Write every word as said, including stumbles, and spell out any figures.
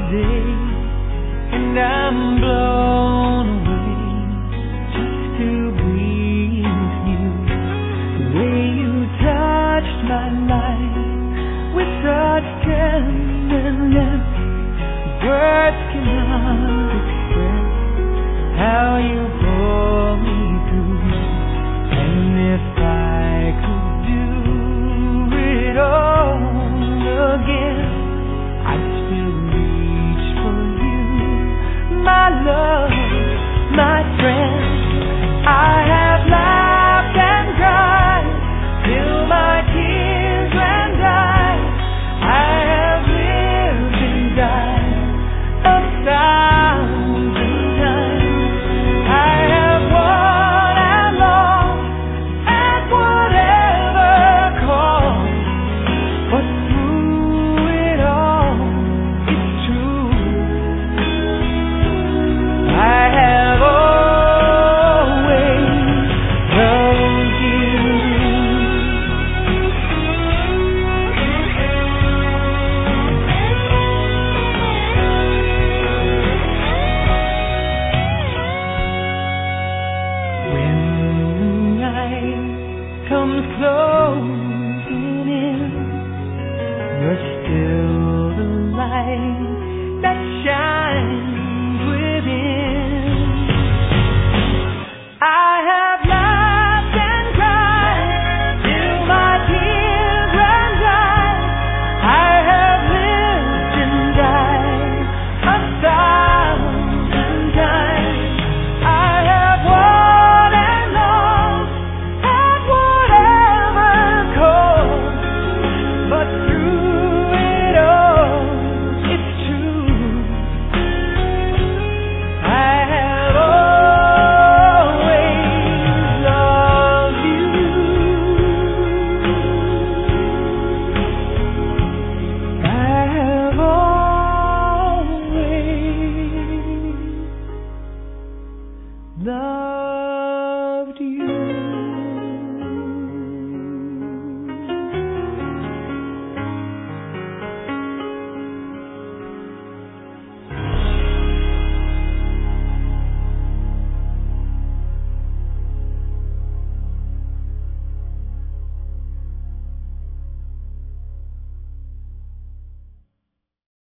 day, and I'm blown away just to be with you. The way you touched my life with such tenderness, words cannot express how you pull me through. And if I could do it all again, I'd still reach for you, my love, my friend. I have laughed and cried till my tears ran dry. I have lived and died a thousand times. I have won and lost at whatever cost, but through it all, it's true. I have always loved you. When night comes closing in, you're still the light